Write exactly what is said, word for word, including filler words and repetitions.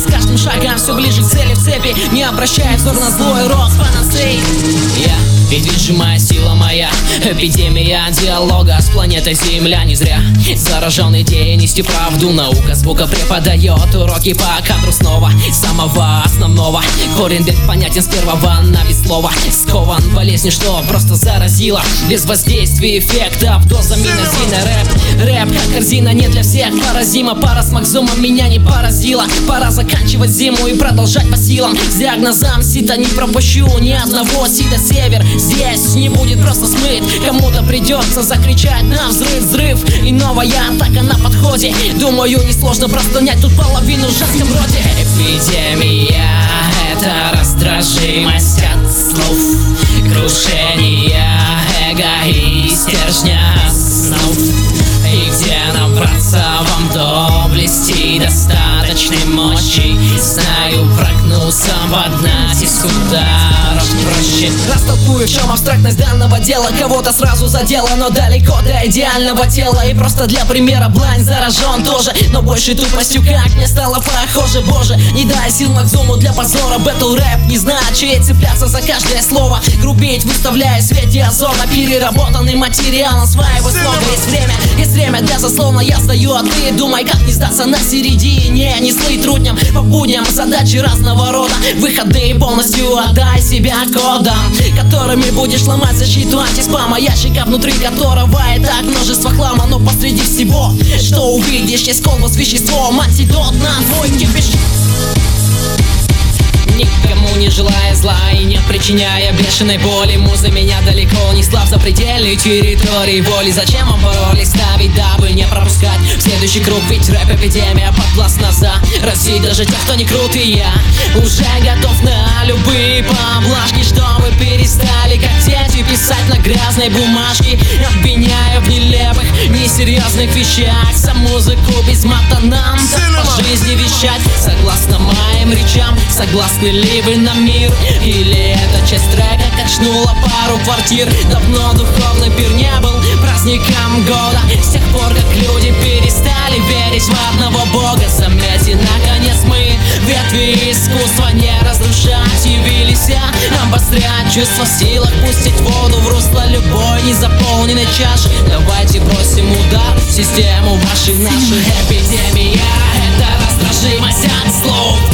С каждым шагом все ближе к цели в цепи, не обращая взор на злой рок панацеи. Я ведь видимая сила моя, эпидемия диалога с планетой Земля. Не зря заражен идеей нести правду. Наука звука преподает уроки по кадру снова. Самого основного корень бед понятен с первого на вид слова. Скован болезнью, что просто заразила. Без воздействия эффектов доза минозина. Рэп, рэп как корзина не для всех. Паразима, пара с макзумом меня не поразила. Пора заканчивать зиму и продолжать по силам. С диагнозом сита не пропущу ни одного сита север. Здесь не будет просто смыт. Кому-то придется закричать на взрыв, взрыв. И новая атака на подходе. Думаю, несложно просто нять тут половину в женском роде. Эпидемия — это раздражимость от слов, крушение эго и стержня снов. И где набраться вам доблести достаточной мощи? Знаю, прогнуться под натиск ударов проще. Растолкую, в чем абстрактность данного дела. Кого-то сразу задело, но далеко до идеального тела. И просто для примера блайн заражен тоже, но большей тупостью как мне стало похоже. Боже, не дай сил макзуму для позора. Бэтл рэп, не знаю, чей цепляться за каждое слово. Грубеть, выставляя свет диазона. Переработанный материал, осваивай слога. Есть время, есть время для заслона. Я сдаю, а ты думай, как не сдаться на середине. Не слыть трудням по будням, задачи разного рода. Выходы полностью отдай себя кодам, которыми будешь ломать защиту антиспама. Ящика, внутри которого и так множество хлама. Но посреди всего, что увидишь, есть колба с веществом. Антидот на твой кипиш. Никому не желая зла и не причиняя бешеной боли. Муза меня далеко несла в запредельной территории воли. Зачем вам пароли ставить, дабы не пропускать в следующий круг? Ведь рэп-эпидемия подвластна заразить даже тех, кто не крут. И я уже готов на любые поблажки, чтобы перестали как дети писать на грязной бумажке. Обвиняя в нелепых, несерьезных вещах. За музыку без мата нам так по жизни вещать. Согласно моим речам, согласны ли вы на мир? Или эта часть трека качнула пару квартир? Давно духовный пир не был праздником года, с тех пор как люди перестали верить в одного бога. Заметьте, наконец мы ветви искусства не разрушать явились, а обострять чувства в силах пустить воду в русло любой незаполненной чаши. Давайте бросим удар в систему вашей нашей. Эпидемия — это раздражимость от слов,